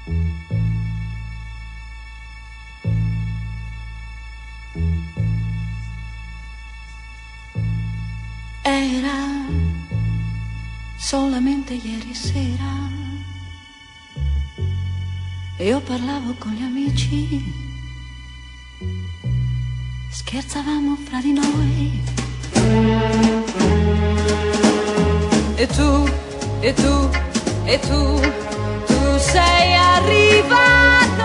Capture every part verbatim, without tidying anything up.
Era solamente ieri sera, io parlavo con gli amici, scherzavamo fra di noi. E tu, e tu, e tu, tu sei arrivato,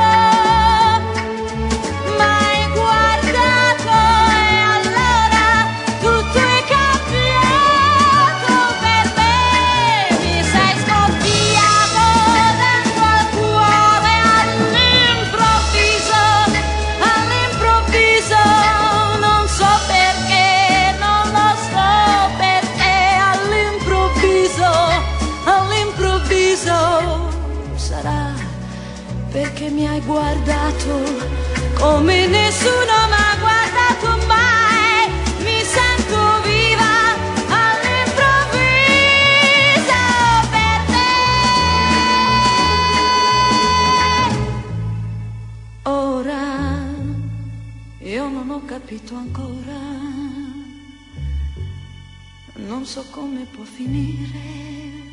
m'hai guardato e allora tutto è cambiato per me. Mi sei scoppiato dentro al cuore all'improvviso, all'improvviso, non so perché, non lo so perché, all'improvviso, all'improvviso. Sarà perché mi hai guardato come nessuno m'ha guardato mai. Mi sento viva all'improvviso per te. Ora io non ho capito ancora, non so come può finire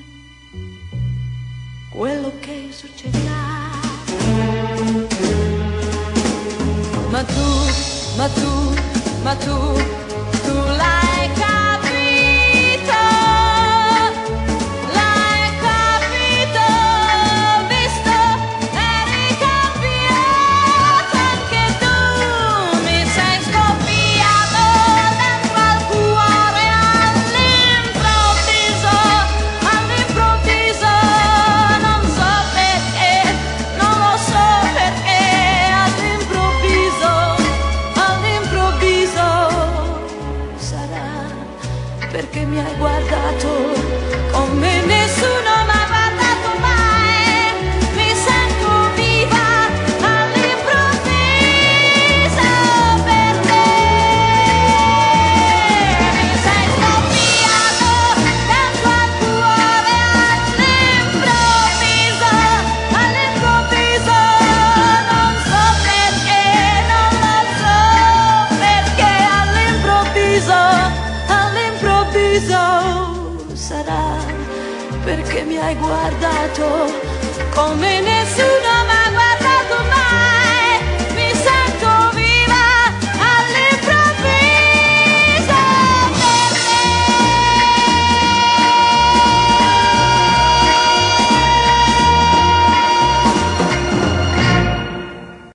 quello che succederà. Ma tu, ma tu, ma tu, tu l'hai capito, l'hai capito, visto, eri cambiato anche tu. Mi sei scoppiato dentro al cuore all'improvviso, all'improvviso, non so perché, non lo so perché, all'improvviso, all'improvviso. Sarà perché mi hai guardato come nessuno m'ha guardato mai. Mi sento viva all'improvviso per te. Mi sei scoppiato dentro al cuore all'improvviso, all'improvviso, non so perché, non lo so perché, all'improvviso, all'improvviso. Sarà perché mi hai guardato come nessuno mai.